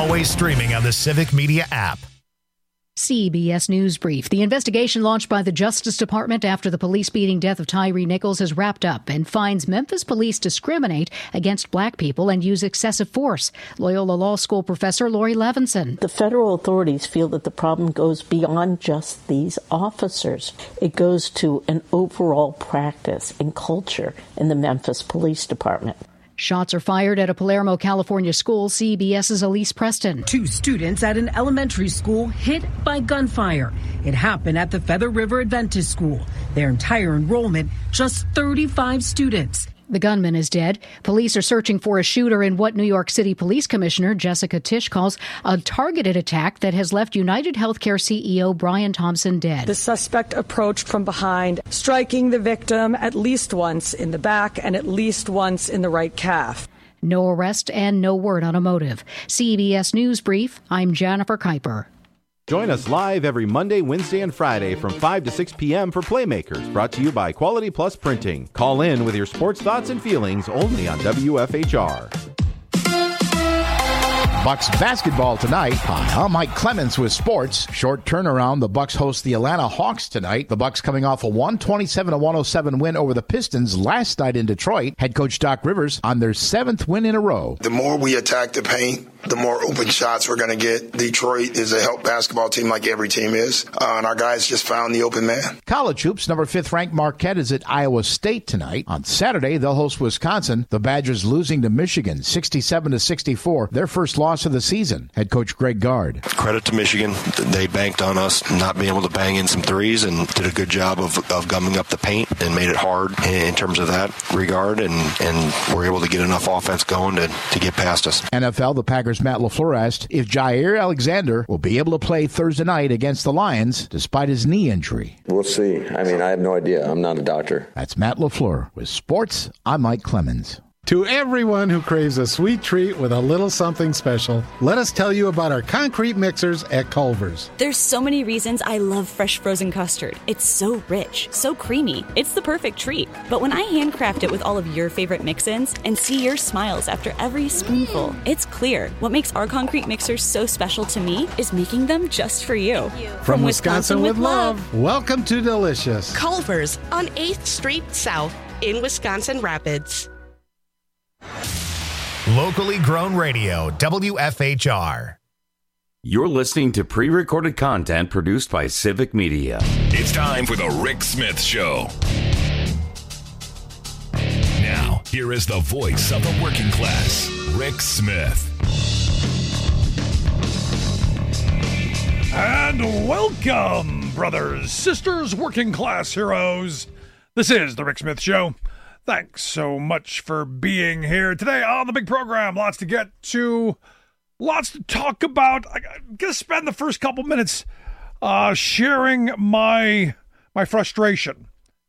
Always streaming on the Civic Media app. CBS News Brief. The investigation launched by the Justice Department after the police beating death of Tyree Nichols has wrapped up and finds Memphis police discriminate against black people and use excessive force. Loyola Law School professor Lori Levinson. The federal authorities feel that the problem goes beyond just these officers. It goes to an overall practice and culture in the Memphis Police Department. Shots are fired at a Palermo, California school. CBS's Elise Preston. 2 students at an elementary school hit by gunfire. It happened at the Feather River Adventist School. Their entire enrollment, just 35 students. The gunman is dead. Police are searching for a shooter in what New York City Police Commissioner Jessica Tisch calls a targeted attack that has left United Healthcare CEO Brian Thompson dead. The suspect approached from behind, striking the victim at least once in the back and at least once in the right calf. No arrest and no word on a motive. CBS News Brief, I'm Jennifer Kuiper. Join us live every Monday, Wednesday, and Friday from 5 to 6 p.m. for Playmakers, brought to you by Quality Plus Printing. Call in with your sports thoughts and feelings only on WFHR. Bucks basketball tonight. Hi, I'm Mike Clemens with sports. Short turnaround. The Bucks host the Atlanta Hawks tonight. The Bucks coming off a 127-107 win over the Pistons last night in Detroit. Head coach Doc Rivers on their 7th win in a row. The more we attack the paint, the more open shots we're going to get. Detroit is a help basketball team like every team is, and our guys just found the open man. College hoops, number 5th ranked Marquette is at Iowa State tonight. On Saturday, they'll host Wisconsin. The Badgers losing to Michigan 67-64, their first loss of the season. Head coach Greg Gard. Credit to Michigan. They banked on us not being able to bang in some threes and did a good job of gumming up the paint and made it hard in terms of that regard, and were able to get enough offense going to get past us. NFL, the Packers' Matt LaFleur asked if Jair Alexander will be able to play Thursday night against the Lions despite his knee injury. We'll see. I mean, I have no idea. I'm not a doctor. That's Matt LaFleur. With sports, I'm Mike Clemens. To everyone who craves a sweet treat with a little something special, let us tell you about our concrete mixers at Culver's. There's so many reasons I love fresh frozen custard. It's so rich, so creamy. It's the perfect treat. But when I handcraft it with all of your favorite mix-ins and see your smiles after every spoonful, it's clear what makes our concrete mixers so special to me is making them just for you. From Wisconsin with love. Welcome to Delicious. Culver's on 8th Street South in Wisconsin Rapids. Locally grown radio, WFHR. You're listening to pre-recorded content produced by Civic Media. It's time for the Rick Smith Show. Now, here is the voice of the working class, Rick Smith. And welcome, brothers, sisters, working class heroes. This is the Rick Smith Show. Thanks so much for being here today on the big program. Lots to get to, lots to talk about. I'm going to spend the first couple minutes sharing my frustration.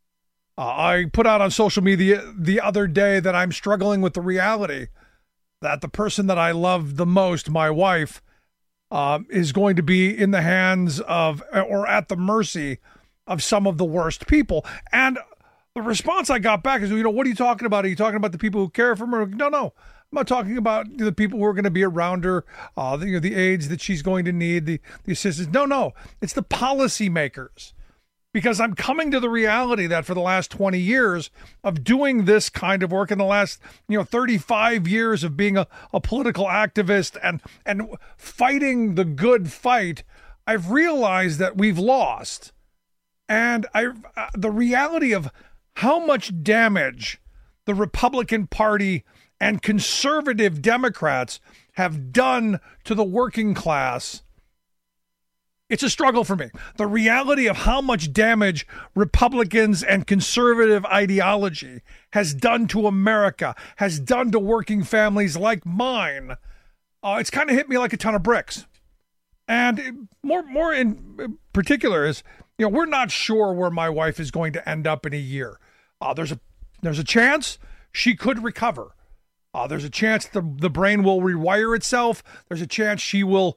I put out on social media the other day that I'm struggling with the reality that the person that I love the most, my wife, is going to be in the hands of or at the mercy of some of the worst people. And the response I got back is, what are you talking about? Are you talking about the people who care for her? No. I'm not talking about the people who are going to be around her, the aides that she's going to need, the assistants. No. It's the policymakers. Because I'm coming to the reality that for the last 20 years of doing this kind of work, in the last 35 years of being a political activist and fighting the good fight, I've realized that we've lost. And the reality of how much damage the Republican Party and conservative Democrats have done to the working class, it's a struggle for me. The reality of how much damage Republicans and conservative ideology has done to America, has done to working families like mine, it's kind of hit me like a ton of bricks. And more in particular is, we're not sure where my wife is going to end up in a year. There's a chance she could recover. There's a chance the brain will rewire itself. There's a chance she will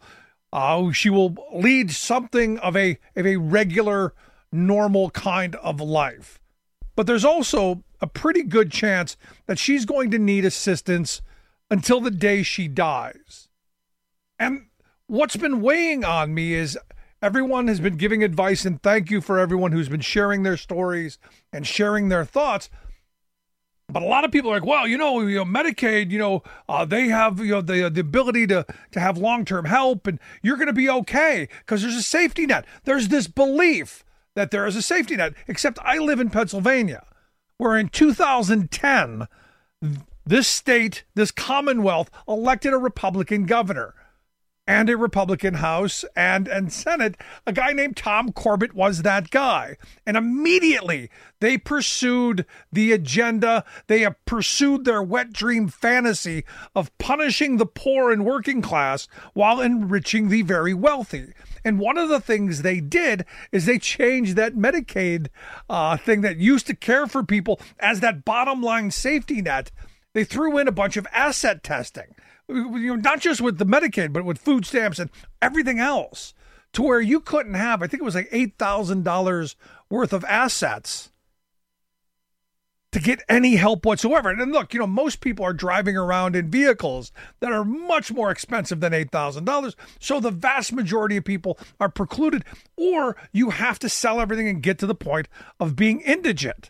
lead something of a regular, normal kind of life. But there's also a pretty good chance that she's going to need assistance until the day she dies. And what's been weighing on me is everyone has been giving advice, and thank you for everyone who's been sharing their stories and sharing their thoughts. But a lot of people are like, well, Medicaid, they have, the ability to have long-term help, and you're going to be okay because there's a safety net. There's this belief that there is a safety net, except I live in Pennsylvania, where in 2010, this state, this Commonwealth, elected a Republican governor and a Republican House and Senate. A guy named Tom Corbett was that guy. And immediately they pursued the agenda. They have pursued their wet dream fantasy of punishing the poor and working class while enriching the very wealthy. And one of the things they did is they changed that Medicaid thing that used to care for people as that bottom line safety net. They threw in a bunch of asset testing. Not just with the Medicaid, but with food stamps and everything else, to where you couldn't have, I think it was like $8,000 worth of assets to get any help whatsoever. And look, most people are driving around in vehicles that are much more expensive than $8,000. So the vast majority of people are precluded, or you have to sell everything and get to the point of being indigent.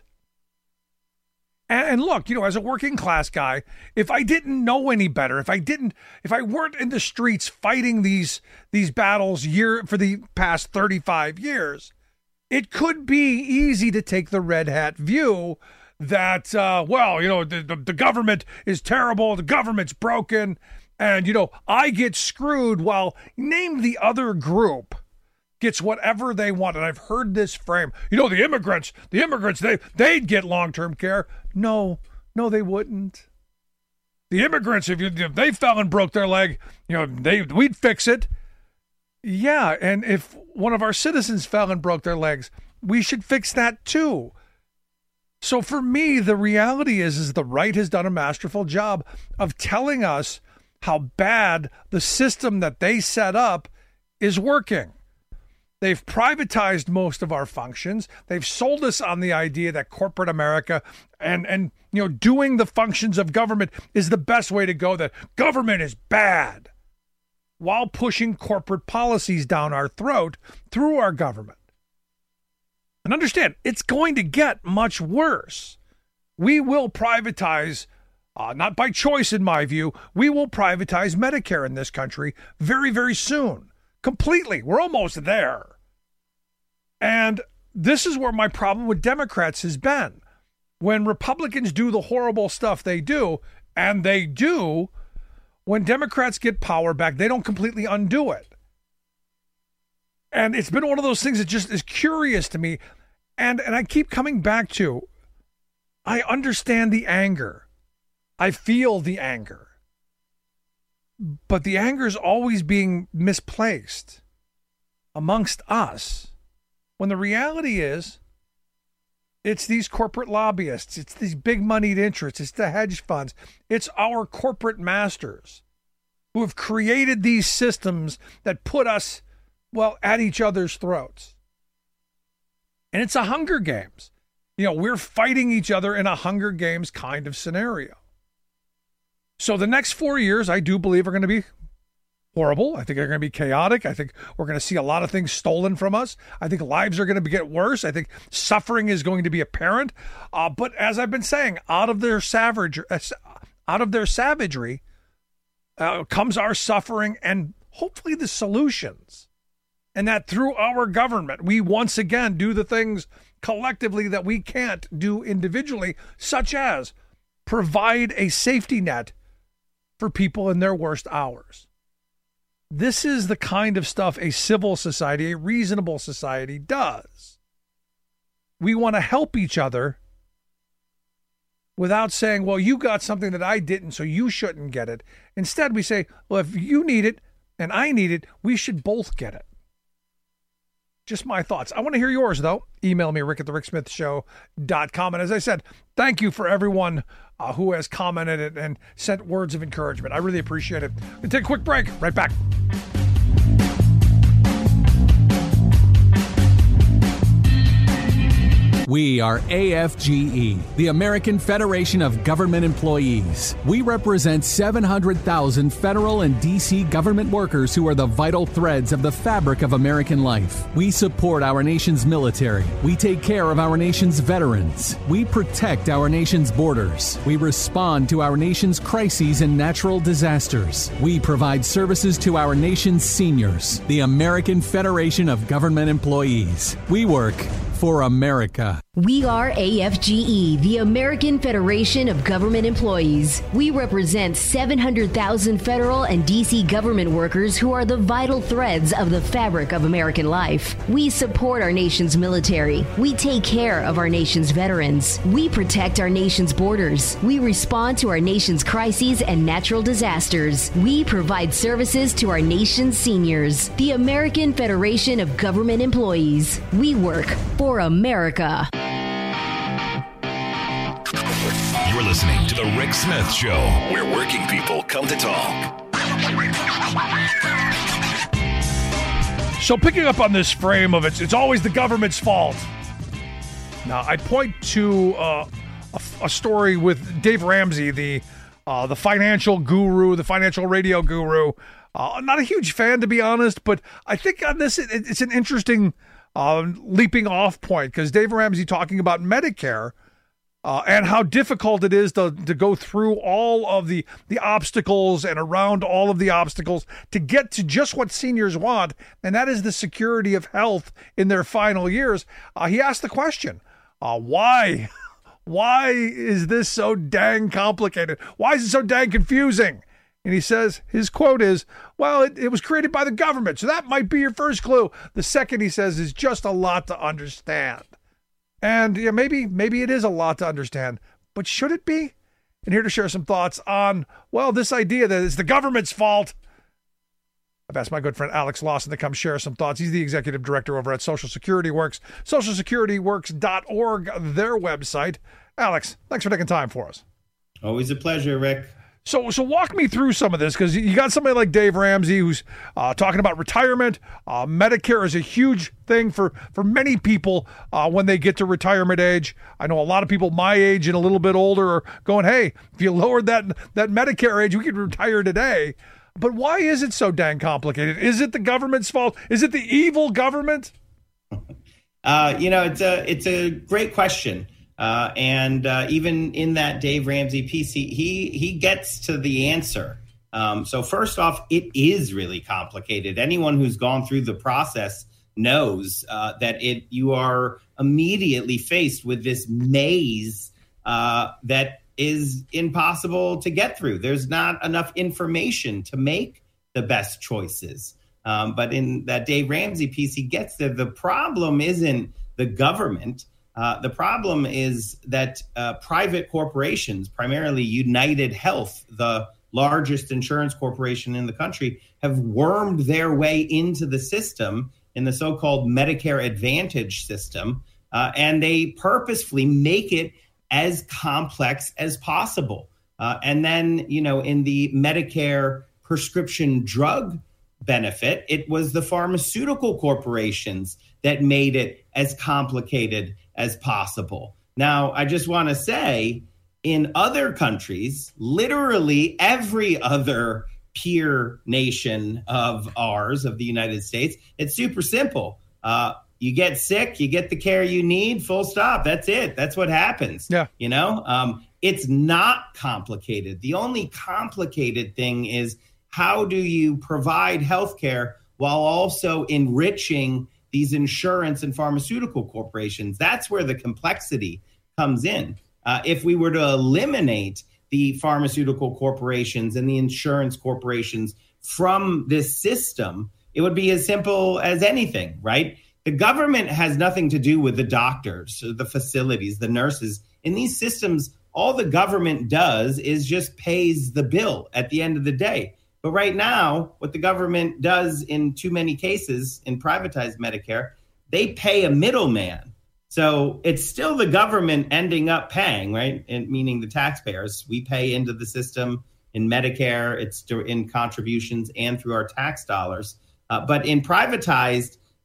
And look, as a working class guy, if I didn't know any better, if I weren't in the streets fighting these battles for the past 35 years, it could be easy to take the red hat view that, the government is terrible, the government's broken, and, I get screwed while name the other group gets whatever they want. And I've heard this frame, the immigrants, they'd get long-term care. No, they wouldn't. The immigrants, if they fell and broke their leg, we'd fix it. Yeah, and if one of our citizens fell and broke their legs, we should fix that too. So for me, the reality is the right has done a masterful job of telling us how bad the system that they set up is working. They've privatized most of our functions. They've sold us on the idea that corporate America and doing the functions of government is the best way to go, that government is bad, while pushing corporate policies down our throat through our government. And understand, it's going to get much worse. We will privatize, not by choice in my view, we will privatize Medicare in this country very, very soon. Completely. We're almost there. And this is where my problem with Democrats has been. When Republicans do the horrible stuff they do, and they do, when Democrats get power back, they don't completely undo it. And it's been one of those things that just is curious to me. And I keep coming back to, I understand the anger. I feel the anger. But the anger is always being misplaced amongst us, when the reality is it's these corporate lobbyists, it's these big moneyed interests, it's the hedge funds, it's our corporate masters who have created these systems that put us, at each other's throats. And it's a Hunger Games. We're fighting each other in a Hunger Games kind of scenario. So the next 4 years, I do believe, are going to be horrible. I think they're going to be chaotic. I think we're going to see a lot of things stolen from us. I think lives are going to get worse. I think suffering is going to be apparent. But as I've been saying, out of their savagery comes our suffering and hopefully the solutions. And that through our government, we once again do the things collectively that we can't do individually, such as provide a safety net for people in their worst hours. This is the kind of stuff a civil society, a reasonable society does. We want to help each other without saying, well, you got something that I didn't, so you shouldn't get it. Instead, we say, well, if you need it and I need it, we should both get it. Just my thoughts. I want to hear yours, though. Email me, rick@thericksmithshow.com. And as I said, thank you for everyone who has commented and sent words of encouragement. I really appreciate it. We'll take a quick break. Right back. We are AFGE, the American Federation of Government Employees. We represent 700,000 federal and D.C. government workers who are the vital threads of the fabric of American life. We support our nation's military. We take care of our nation's veterans. We protect our nation's borders. We respond to our nation's crises and natural disasters. We provide services to our nation's seniors. The American Federation of Government Employees. We work for America. We are AFGE, the American Federation of Government Employees. We represent 700,000 federal and D.C. government workers who are the vital threads of the fabric of American life. We support our nation's military. We take care of our nation's veterans. We protect our nation's borders. We respond to our nation's crises and natural disasters. We provide services to our nation's seniors. The American Federation of Government Employees. We work for America. You're listening to The Rick Smith Show, where working people come to talk. So picking up on this frame of it's always the government's fault. Now, I point to a story with Dave Ramsey, the financial guru, the financial radio guru. Not a huge fan, to be honest, but I think on this, it's an interesting leaping off point, because Dave Ramsey talking about Medicare and how difficult it is to go through all of the obstacles and around all of the obstacles to get to just what seniors want, and that is the security of health in their final years. He asked the question, why is this so dang complicated? Why is it so dang confusing? And he says, his quote is, well, it was created by the government, so that might be your first clue. The second, he says, is just a lot to understand. And yeah, maybe it is a lot to understand, but should it be? And here to share some thoughts on, well, this idea that it's the government's fault. I've asked my good friend Alex Lawson to come share some thoughts. He's the executive director over at Social Security Works, socialsecurityworks.org, their website. Alex, thanks for taking time for us. Always a pleasure, Rick. So walk me through some of this, because you got somebody like Dave Ramsey who's talking about retirement. Medicare is a huge thing for many people when they get to retirement age. I know a lot of people my age and a little bit older are going, hey, if you lowered that Medicare age, we could retire today. But why is it so dang complicated? Is it the government's fault? Is it the evil government? It's a great question. And even in that Dave Ramsey piece, he gets to the answer. So first off, it is really complicated. Anyone who's gone through the process knows that you are immediately faced with this maze that is impossible to get through. There's not enough information to make the best choices. But in that Dave Ramsey piece, he gets there. The problem isn't the government. The problem is that private corporations, primarily United Health, the largest insurance corporation in the country, have wormed their way into the system in the so-called Medicare Advantage system, and they purposefully make it as complex as possible. And then, in the Medicare prescription drug benefit, it was the pharmaceutical corporations that made it as complicated as possible. Now, I just want to say, in other countries, literally every other peer nation of ours, of the United States, it's super simple. You get sick, you get the care you need, full stop. That's it. That's what happens. Yeah. It's not complicated. The only complicated thing is, how do you provide healthcare while also enriching these insurance and pharmaceutical corporations? That's where the complexity comes in. If we were to eliminate the pharmaceutical corporations and the insurance corporations from this system, it would be as simple as anything, right? The government has nothing to do with the doctors, the facilities, the nurses. In these systems, all the government does is just pays the bill at the end of the day. But right now, what the government does in too many cases in privatized Medicare, they pay a middleman. So it's still the government ending up paying, right? And meaning the taxpayers. We pay into the system in Medicare, it's in contributions and through our tax dollars. But in privatized,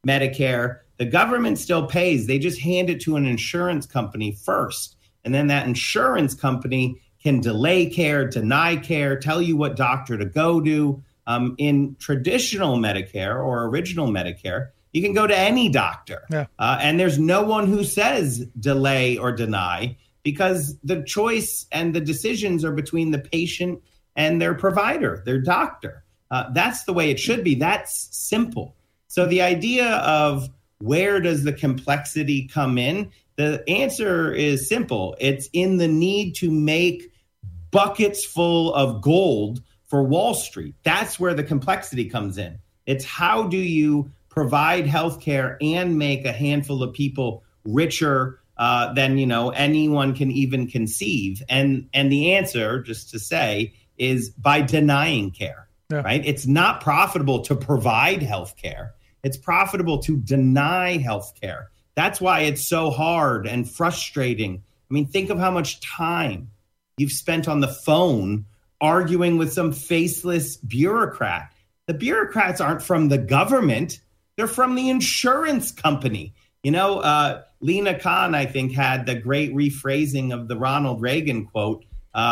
Medicare, the government still pays. They just hand it to an insurance company first. And then that insurance company can delay care, deny care, tell you what doctor to go to. In traditional Medicare or original Medicare, you can go to any doctor. Yeah. And there's no one who says delay or deny, because the choice and the decisions are between the patient and their provider, their doctor. That's the way it should be. That's simple. So the idea of where does the complexity come in? The answer is simple. It's in the need to make buckets full of gold for Wall Street. That's where the complexity comes in. It's how do you provide healthcare and make a handful of people richer than anyone can even conceive. And the answer, just to say, is by denying care. Yeah. Right? It's not profitable to provide healthcare. It's profitable to deny healthcare. That's why it's so hard and frustrating. I mean, think of how much time you've spent on the phone arguing with some faceless bureaucrat. The bureaucrats aren't from the government. They're from the insurance company. Lena Khan, I think, had the great rephrasing of the Ronald Reagan quote.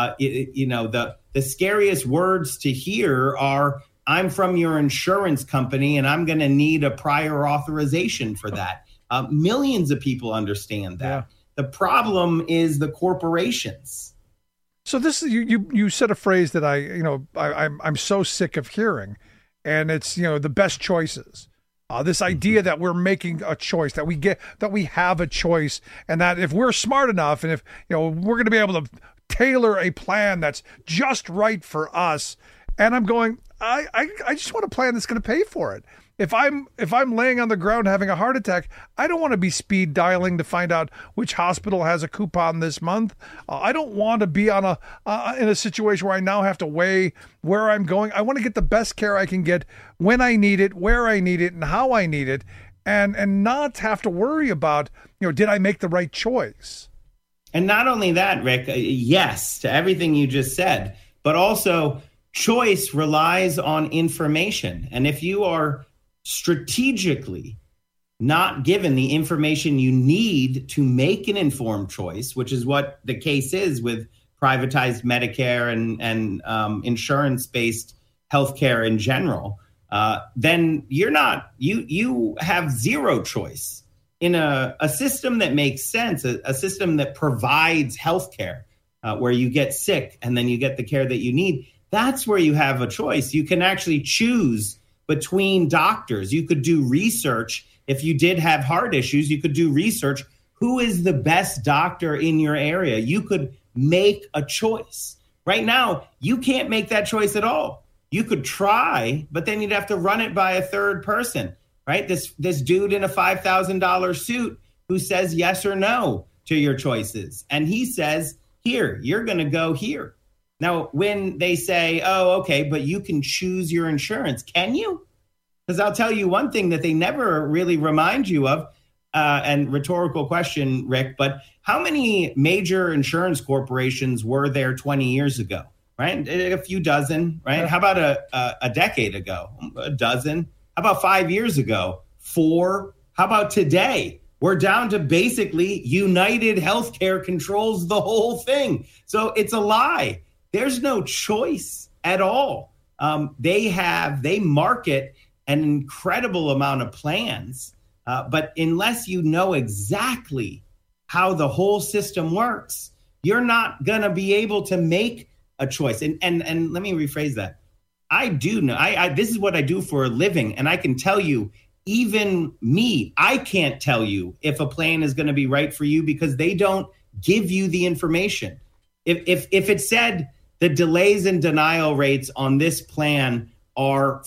The scariest words to hear are, I'm from your insurance company and I'm going to need a prior authorization for that. Millions of people understand that. Yeah. The problem is the corporations. So this you said a phrase that I'm so sick of hearing, and it's the best choices. This idea that we're making a choice, that we have a choice, and that if we're smart enough, and if we're going to be able to tailor a plan that's just right for us. And I'm going, I just want a plan that's going to pay for it. If I'm laying on the ground having a heart attack, I don't want to be speed dialing to find out which hospital has a coupon this month. I don't want to be on in a situation where I now have to weigh where I'm going. I want to get the best care I can get when I need it, where I need it, and how I need it, and not have to worry about, did I make the right choice? And not only that, Rick, yes to everything you just said, but also choice relies on information. And if you are strategically not given the information you need to make an informed choice, which is what the case is with privatized Medicare and insurance-based healthcare in general, then you have zero choice in a system that makes sense, a system that provides healthcare where you get sick and then you get the care that you need. That's where you have a choice. You can actually choose between doctors. You could do research. If you did have heart issues, you could do research. Who is the best doctor in your area? You could make a choice. Right now, you can't make that choice at all. You could try, but then you'd have to run it by a third person, right? This dude in a $5,000 suit who says yes or no to your choices. And he says, here, you're going to go here. Now, when they say, oh, okay, but you can choose your insurance, can you? Because I'll tell you one thing that they never really remind you of, and rhetorical question, Rick, but how many major insurance corporations were there 20 years ago, right? A few dozen, right? How about a decade ago? A dozen. How about 5 years ago? 4. How about today? We're down to basically United Healthcare controls the whole thing. So it's a lie. There's no choice at all. They market an incredible amount of plans, but unless you know exactly how the whole system works, you're not going to be able to make a choice. And let me rephrase that. I do know. This is what I do for a living, and I can tell you, even me, I can't tell you if a plan is going to be right for you because they don't give you the information. If it said the delays and denial rates on this plan are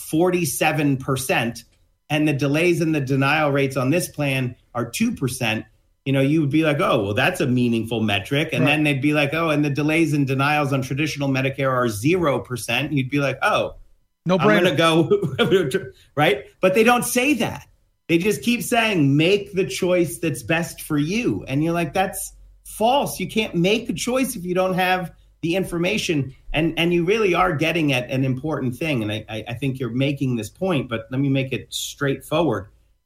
47%, and the delays and the denial rates on this plan are 2%, you would be like, oh, well, that's a meaningful metric. And then they'd be like, oh, and the delays and denials on traditional Medicare are 0%. And you'd be like, oh, no brainer. I'm going to go, right? But they don't say that. They just keep saying, make the choice that's best for you. And you're like, that's false. You can't make a choice if you don't have the information, and you really are getting at an important thing. And I think you're making this point, but let me make it straightforward.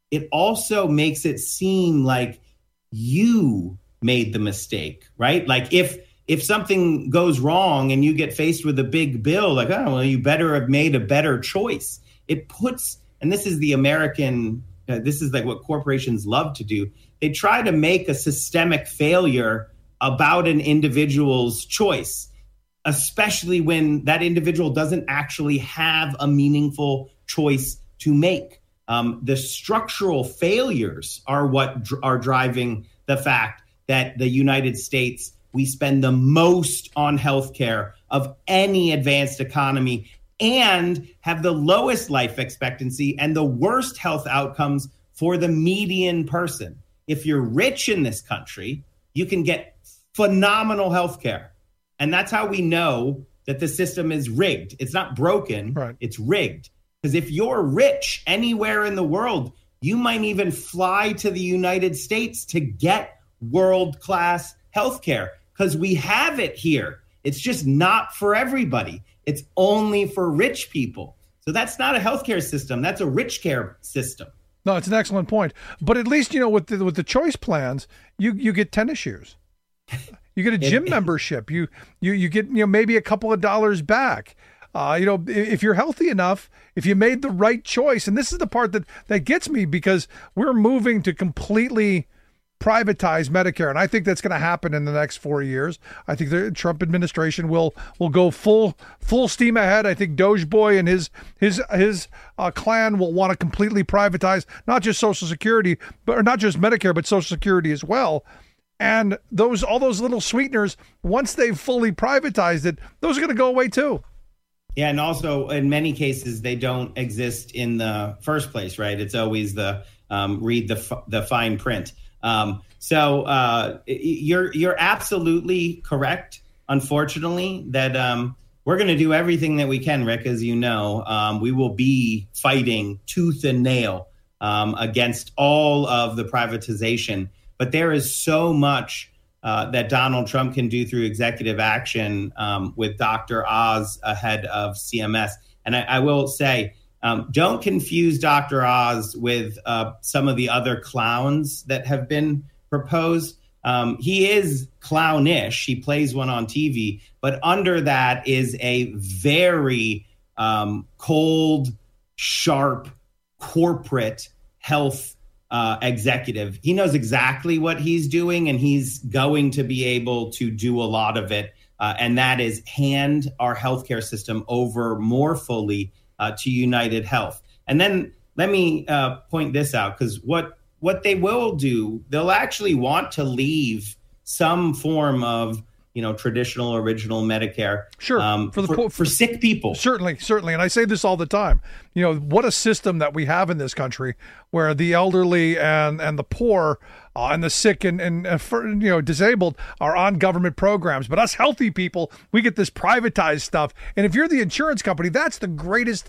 it also makes it seem like you made the mistake, right? Like if something goes wrong and you get faced with a big bill, like, oh, well, you better have made a better choice. It puts, and this is the American, this is like what corporations love to do. They try to make a systemic failure about an individual's choice, especially when that individual doesn't actually have a meaningful choice to make. The structural failures are what are driving the fact that the United States, we spend the most on healthcare of any advanced economy and have the lowest life expectancy and the worst health outcomes for the median person. If you're rich in this country, you can get phenomenal healthcare. And that's how we know that the system is rigged. It's not broken, right. It's rigged. Because if you're rich anywhere in the world, you might even fly to the United States to get world-class healthcare because we have it here. It's just not for everybody. It's only for rich people. So that's not a healthcare system. That's a rich care system. No, it's an excellent point. But at least, with the choice plans, you get tennis shoes. You get a gym membership. You get maybe a couple of dollars back. If you're healthy enough, if you made the right choice, and this is the part that gets me because we're moving to completely privatize Medicare, and I think that's going to happen in the next 4 years. I think the Trump administration will go full steam ahead. I think Doge Boy and his clan will want to completely privatize not just Social Security, or not just Medicare, but Social Security as well. And all those little sweeteners, once they've fully privatized it, those are going to go away too. Yeah, and also in many cases they don't exist in the first place, right? It's always the read the fine print. So you're absolutely correct. Unfortunately, that we're going to do everything that we can, Rick, as you know. We will be fighting tooth and nail against all of the privatization. But there is so much that Donald Trump can do through executive action with Dr. Oz ahead of CMS. And I will say, don't confuse Dr. Oz with some of the other clowns that have been proposed. He is clownish. He plays one on TV. But under that is a very cold, sharp, corporate health executive. He knows exactly what he's doing, and he's going to be able to do a lot of it. And that is hand our healthcare system over more fully to United Health. And then let me point this out, because what they will do, they'll actually want to leave some form of traditional original Medicare. Sure. For sick people. Certainly. And I say this all the time. What a system that we have in this country where the elderly and the poor and the sick and disabled are on government programs. But us healthy people, we get this privatized stuff. And if you're the insurance company, that's the greatest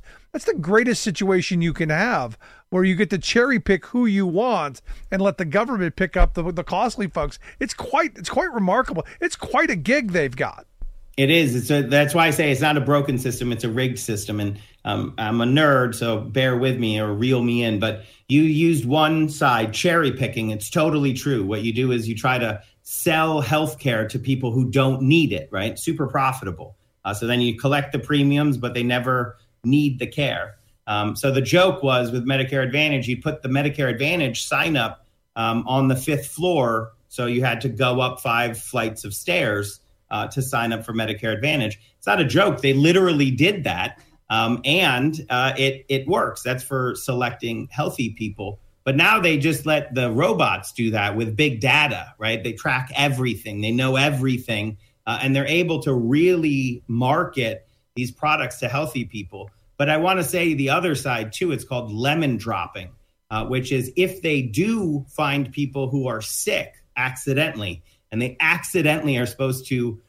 situation you can have, where you get to cherry pick who you want and let the government pick up the costly folks. It's quite remarkable. It's quite a gig they've got. It is. That's why I say it's not a broken system. It's a rigged system. And I'm a nerd, so bear with me or reel me in. But you used one side, cherry picking. It's totally true. What you do is you try to sell healthcare to people who don't need it, right? Super profitable. So then you collect the premiums, but they never need the care. So the joke was with Medicare Advantage, you put the Medicare Advantage sign up on the 5th floor. So you had to go up 5 flights of stairs to sign up for Medicare Advantage. It's not a joke. They literally did that. And it works. That's for selecting healthy people. But now they just let the robots do that with big data, right? They track everything. They know everything. And they're able to really market these products to healthy people. But I want to say the other side, too. It's called lemon dropping, which is if they do find people who are sick accidentally, and they accidentally are supposed to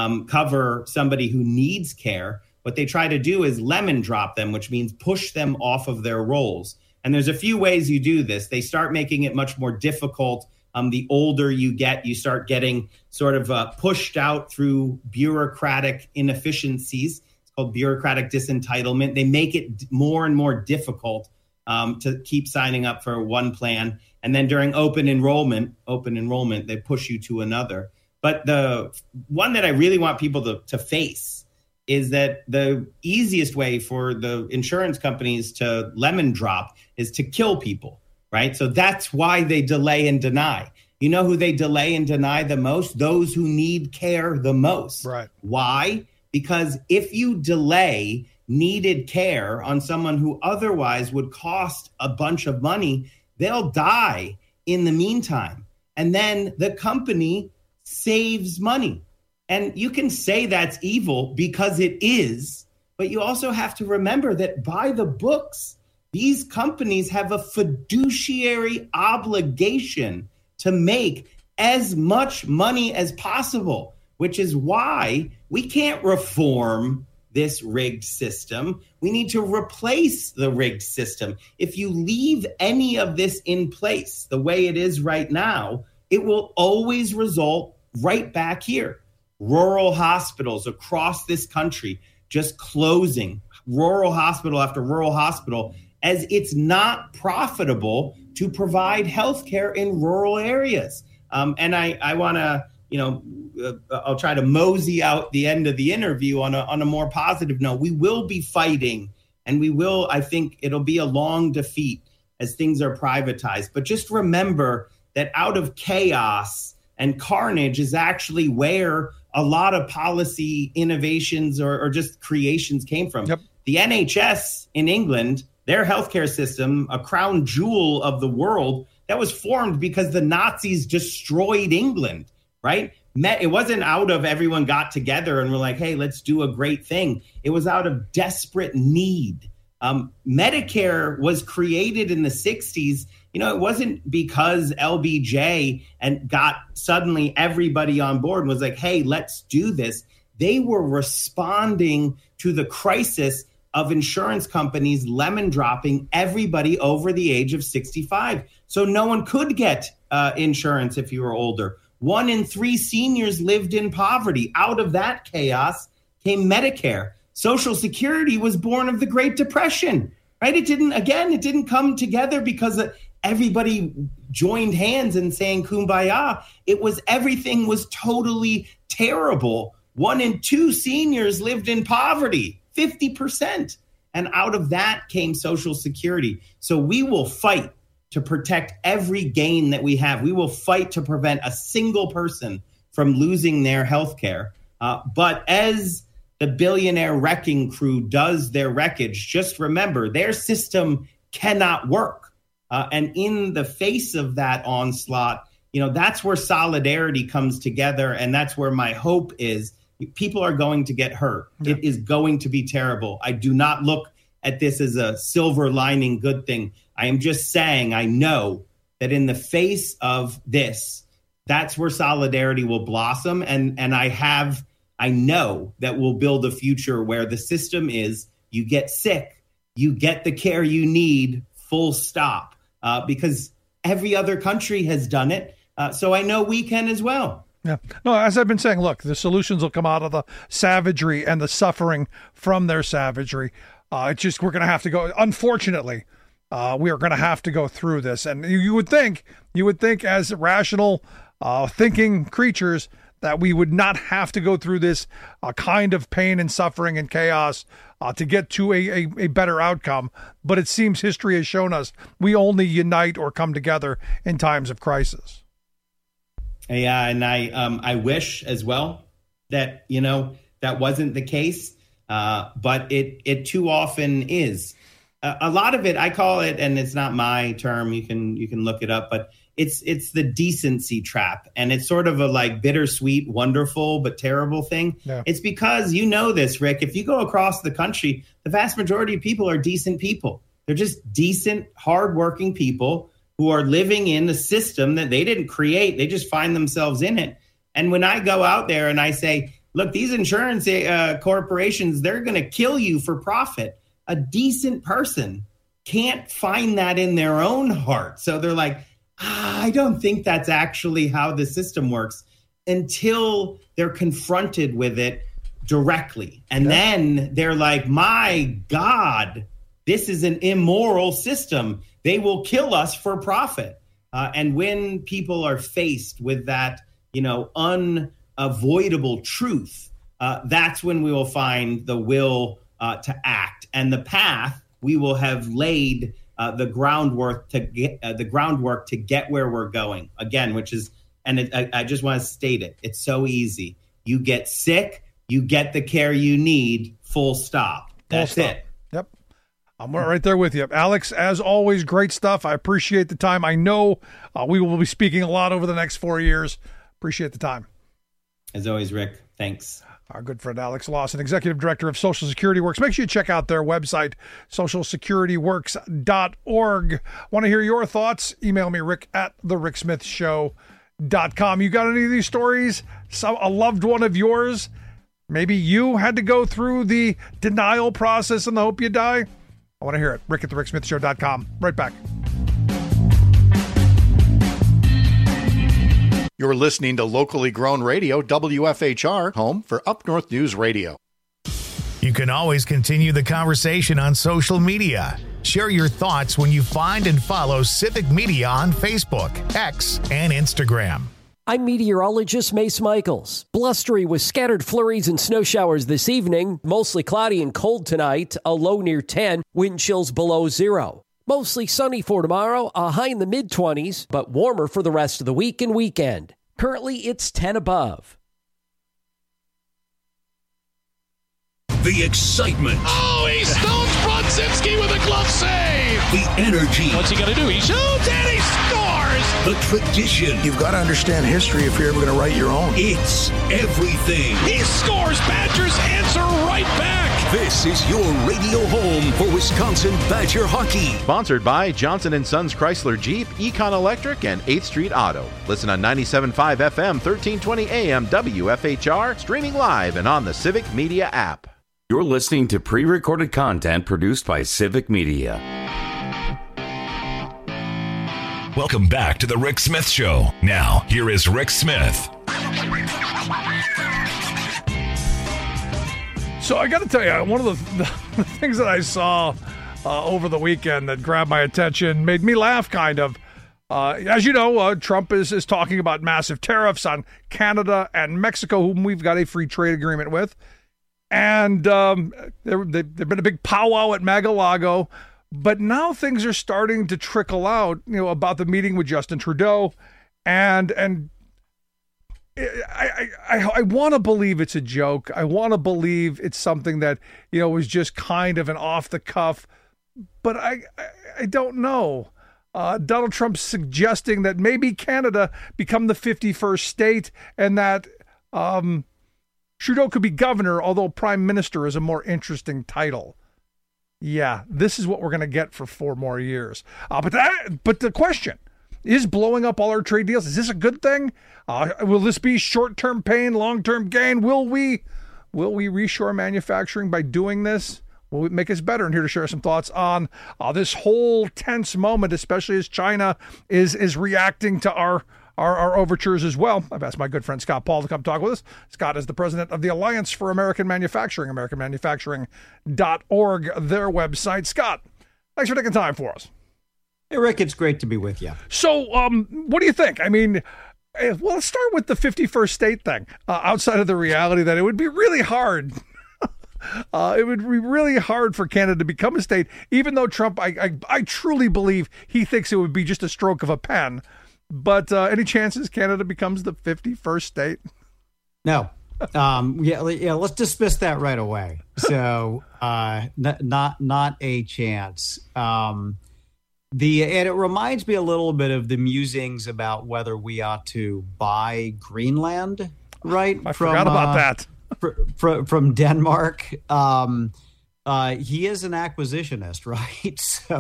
cover somebody who needs care, what they try to do is lemon drop them, which means push them off of their rolls. And there's a few ways you do this. They start making it much more difficult. The older you get, you start getting sort of pushed out through bureaucratic inefficiencies. It's called bureaucratic disentitlement. They make it more and more difficult to keep signing up for one plan. And then during open enrollment, they push you to another. But the one that I really want people to face is that the easiest way for the insurance companies to lemon drop is to kill people, right? So that's why they delay and deny. You know who they delay and deny the most? Those who need care the most. Right. Why? Because if you delay needed care on someone who otherwise would cost a bunch of money, they'll die in the meantime. And then the company saves money. And you can say that's evil because it is, but you also have to remember that by the books, these companies have a fiduciary obligation to make as much money as possible, which is why we can't reform this rigged system. We need to replace the rigged system. If you leave any of this in place the way it is right now, it will always result right back here. Rural hospitals across this country just closing, rural hospital after rural hospital, as it's not profitable to provide healthcare in rural areas. And I want to, I'll try to mosey out the end of the interview on a more positive note. We will be fighting, and I think it'll be a long defeat as things are privatized. But just remember that out of chaos and carnage is actually where a lot of policy innovations or just creations came from. Yep. The NHS in England, their healthcare system, a crown jewel of the world, that was formed because the Nazis destroyed England, right? It wasn't out of everyone got together and were like, hey, let's do a great thing. It was out of desperate need. Medicare was created in the 60s. It wasn't because LBJ and got suddenly everybody on board and was like, hey, let's do this. They were responding to the crisis of insurance companies lemon dropping everybody over the age of 65. So no one could get insurance if you were older. 1 in 3 seniors lived in poverty. Out of that chaos came Medicare. Social Security was born of the Great Depression, right? It didn't come together because everybody joined hands and saying kumbaya. Everything was totally terrible. 1 in 2 seniors lived in poverty, 50%. And out of that came Social Security. So we will fight to protect every gain that we have. We will fight to prevent a single person from losing their health care. But as the billionaire wrecking crew does their wreckage, just remember their system cannot work. And in the face of that onslaught, that's where solidarity comes together. And that's where my hope is. People are going to get hurt. Yeah. It is going to be terrible. I do not look at this as a silver lining good thing. I am just saying I know that in the face of this, that's where solidarity will blossom. And I know that we'll build a future where the system is you get sick, you get the care you need, full stop, because every other country has done it. So I know we can as well. Yeah. No, as I've been saying, look, the solutions will come out of the savagery and the suffering from their savagery. It's just we're going to have to go. Unfortunately, we are going to have to go through this. And you would think as rational thinking creatures that we would not have to go through this kind of pain and suffering and chaos to get to a better outcome. But it seems history has shown us we only unite or come together in times of crisis. Yeah, and I wish as well that, that wasn't the case, but it too often is. A lot of it, I call it, and it's not my term, you can look it up, but it's the decency trap. And it's sort of a like bittersweet, wonderful, but terrible thing. Yeah. It's because this, Rick, if you go across the country, the vast majority of people are decent people. They're just decent, hardworking people who are living in a system that they didn't create. They just find themselves in it. And when I go out there and I say, look, these insurance corporations, they're going to kill you for profit. A decent person can't find that in their own heart. So they're like, I don't think that's actually how the system works until they're confronted with it directly. And then they're like, my God, This is an immoral system. They will kill us for profit. And when people are faced with that, unavoidable truth, that's when we will find the will to act and the path. We will have laid the groundwork to get where we're going again, I just want to state it. It's so easy. You get sick, you get the care you need. Full stop. That's it. Yep. I'm right there with you. Alex, as always, great stuff. I appreciate the time. I know we will be speaking a lot over the next 4 years. Appreciate the time. As always, Rick, thanks. Our good friend Alex Lawson, Executive Director of Social Security Works. Make sure you check out their website, socialsecurityworks.org. Want to hear your thoughts? Email me, rick@thericksmithshow.com. You got any of these stories? A loved one of yours? Maybe you had to go through the denial process in the hope you die? I want to hear it. rick@thericksmithshow.com. Right back. You're listening to locally grown radio, WFHR, home for Up North News Radio. You can always continue the conversation on social media. Share your thoughts when you find and follow Civic Media on Facebook, X, and Instagram. I'm meteorologist Mace Michaels. Blustery with scattered flurries and snow showers this evening. Mostly cloudy and cold tonight. A low near 10. Wind chills below 0. Mostly sunny for tomorrow. A high in the mid-20s, but warmer for the rest of the week and weekend. Currently, it's 10 above. The excitement. Oh, he stones Brodzinski with a glove save. The energy. What's he going to do? He shoots and he scores. The tradition. You've got to understand history if you're ever going to write your own. It's everything. He scores. Badgers answer right back. This is your radio home for Wisconsin Badger hockey. Sponsored by Johnson & Sons Chrysler Jeep, Econ Electric, and 8th Street Auto. Listen on 97.5 FM, 1320 AM, WFHR, streaming live and on the Civic Media app. You're listening to pre-recorded content produced by Civic Media. Welcome back to the Rick Smith Show. Now, here is Rick Smith. So I got to tell you, one of the things that I saw over the weekend that grabbed my attention, made me laugh kind of. As you know, Trump is talking about massive tariffs on Canada and Mexico, whom we've got a free trade agreement with. And they've been a big powwow at Mar-a-Lago. But now things are starting to trickle out, about the meeting with Justin Trudeau. And I want to believe it's a joke. I want to believe it's something that, was just kind of an off the cuff. But I don't know. Donald Trump's suggesting that maybe Canada become the 51st state and that Trudeau could be governor, although prime minister is a more interesting title. Yeah, this is what we're going to get for 4 more years. But the question is, blowing up all our trade deals, is this a good thing? Will this be short-term pain, long-term gain? Will we reshore manufacturing by doing this? Will it make us better? And here to share some thoughts on this whole tense moment, especially as China is reacting to our overtures as well. I've asked my good friend Scott Paul to come talk with us. Scott is the president of the Alliance for American Manufacturing, AmericanManufacturing.org, their website. Scott, thanks for taking time for us. Hey, Rick, it's great to be with you. So, what do you think? I mean, let's start with the 51st state thing, outside of the reality that it would be really hard. It would be really hard for Canada to become a state, even though Trump, I truly believe he thinks it would be just a stroke of a pen. But any chances Canada becomes the 51st state? No. Let's dismiss that right away. So not a chance. And it reminds me a little bit of the musings about whether we ought to buy Greenland, right? I forgot about that. From Denmark. He is an acquisitionist, right?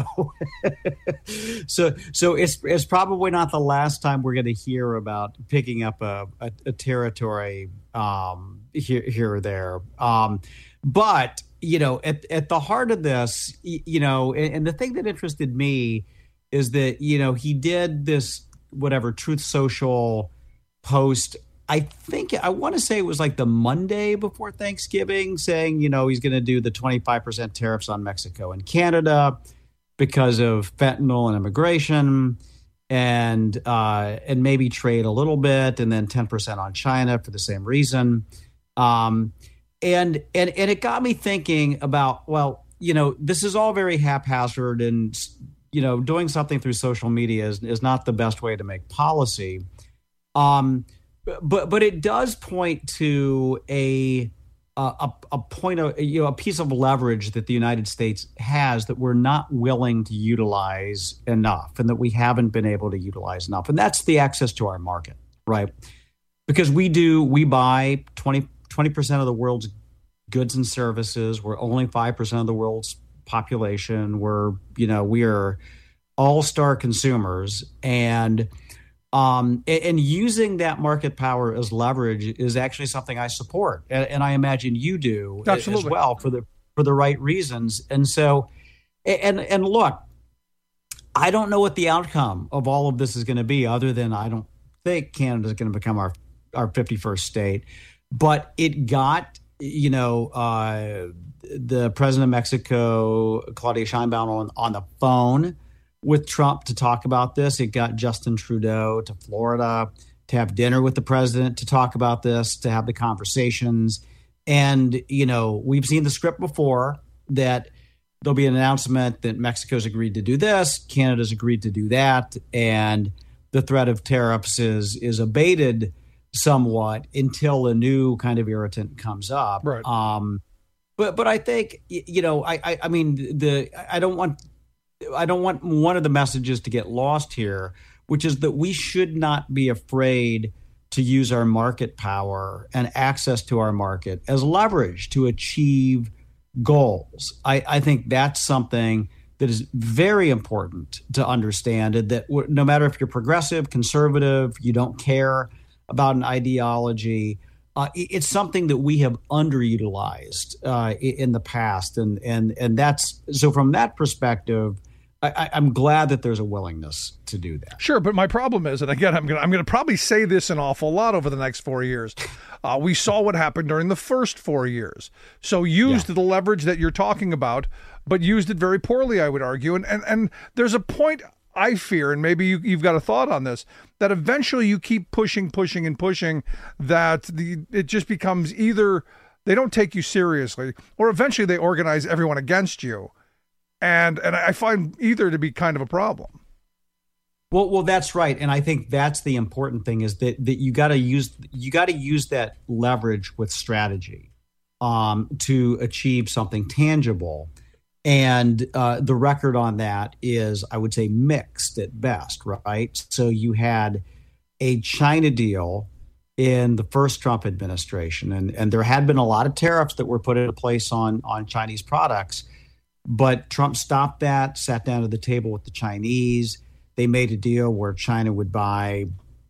So it's probably not the last time we're going to hear about picking up a territory here or there. But at the heart of this, and the thing that interested me is that he did this Truth Social post I think I want to say it was like the Monday before Thanksgiving, saying, he's going to do the 25% tariffs on Mexico and Canada because of fentanyl and immigration, and maybe trade a little bit, and then 10% on China for the same reason. And it got me thinking about, this is all very haphazard, and doing something through social media is not the best way to make policy. But it does point to a point of, a piece of leverage that the United States has that we're not willing to utilize enough, and that we haven't been able to utilize enough. And that's the access to our market, right? Because we buy 20% of the world's goods and services. We're only 5% of the world's population. We are all-star consumers, and using that market power as leverage is actually something I support, and I imagine you do. Absolutely. As well, for the right reasons. And so, and look, I don't know what the outcome of all of this is going to be, other than I don't think Canada is going to become our 51st state. But it got, the president of Mexico, Claudia Sheinbaum, on the phone with Trump to talk about this. It got Justin Trudeau to Florida to have dinner with the president to talk about this, to have the conversations. And, we've seen the script before, that there'll be an announcement that Mexico's agreed to do this, Canada's agreed to do that, and the threat of tariffs is abated somewhat until a new kind of irritant comes up. Right. But I think, I mean, I don't want one of the messages to get lost here, which is that we should not be afraid to use our market power and access to our market as leverage to achieve goals. I think that's something that is very important to understand, and that no matter if you're progressive, conservative, you don't care about an ideology, it's something that we have underutilized in the past, and that's so. From that perspective, I'm glad that there's a willingness to do that. Sure, but my problem is, and again, I'm going to probably say this an awful lot over the next 4 years. We saw what happened during the first 4 years. So used the leverage that you're talking about, but used it very poorly, I would argue. And there's a point, I fear, and maybe you've got a thought on this, that eventually you keep pushing, that it just becomes either they don't take you seriously, or eventually they organize everyone against you. And I find either to be kind of a problem. Well, that's right, and I think that's the important thing, is that you got to use that leverage with strategy to achieve something tangible. And the record on that is, I would say, mixed at best, right? So you had a China deal in the first Trump administration, and there had been a lot of tariffs that were put into place on Chinese products. But Trump stopped that, sat down at the table with the Chinese. They made a deal where China would buy,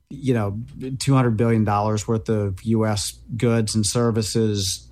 $200 billion worth of U.S. goods and services.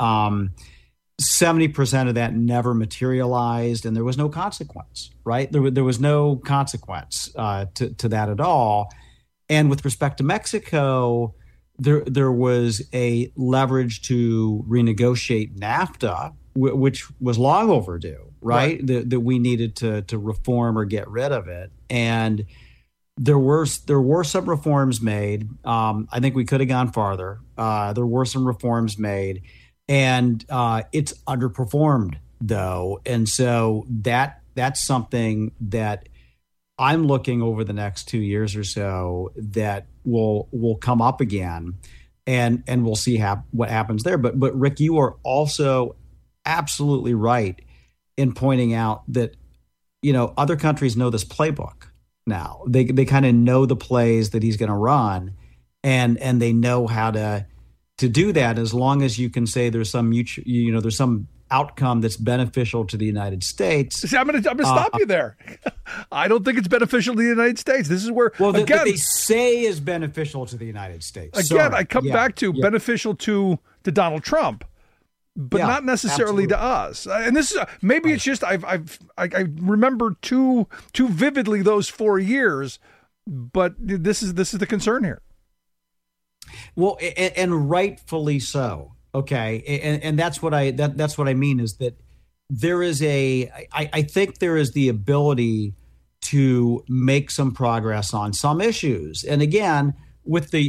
70% of that never materialized, and there was no consequence, right? There was no consequence to that at all. And with respect to Mexico, there was a leverage to renegotiate NAFTA, which was long overdue, right? That we needed to reform or get rid of it. And there were some reforms made. I think we could have gone farther. There were some reforms made, and it's underperformed though. And so that's something that I'm looking over the next 2 years or so that will come up again, and we'll see what happens there. But Rick, you are also absolutely right in pointing out that, other countries know this playbook now. They kind of know the plays that he's going to run, and they know how to do that, as long as you can say there's some there's some outcome that's beneficial to the United States. See, I'm going to stop you there. I don't think it's beneficial to the United States. This is where, again, they say is beneficial to the United States. Again, I come back to beneficial to Donald Trump, but not necessarily to us. And this is maybe it's just I remember too vividly those 4 years, but this is the concern here. Well, and rightfully so. Okay, and that's what I mean is that there is I think there is the ability to make some progress on some issues, and again with the